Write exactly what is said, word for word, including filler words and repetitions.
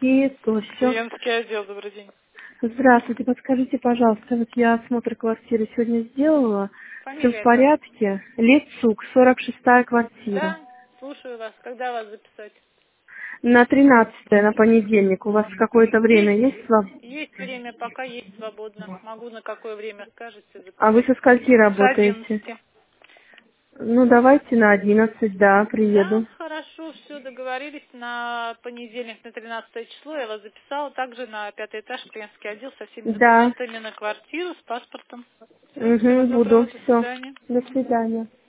Клиентские, то все. Клиентский отдел, добрый день. Здравствуйте, подскажите, пожалуйста, вот я осмотр квартиры сегодня сделала. Все в Фамилия как? порядке? Лецук, сорок шестая квартира. Да, слушаю вас. Когда вас записать? На тринадцатое, на понедельник. У вас какое-то время Есть, есть вам? есть время, пока есть свободно. Могу на какое время скажете А вы записать? со скольки С работаете? одиннадцати. Ну, давайте на одиннадцать, да, Да, приеду. хорошо, все, договорились. На понедельник, на тринадцатое число я вас записала. Также на пятый этаж, клиентский отдел, со всеми Да. документами на квартиру, с паспортом. Все, всего Угу, буду. доброго, до Все. свидания. До свидания.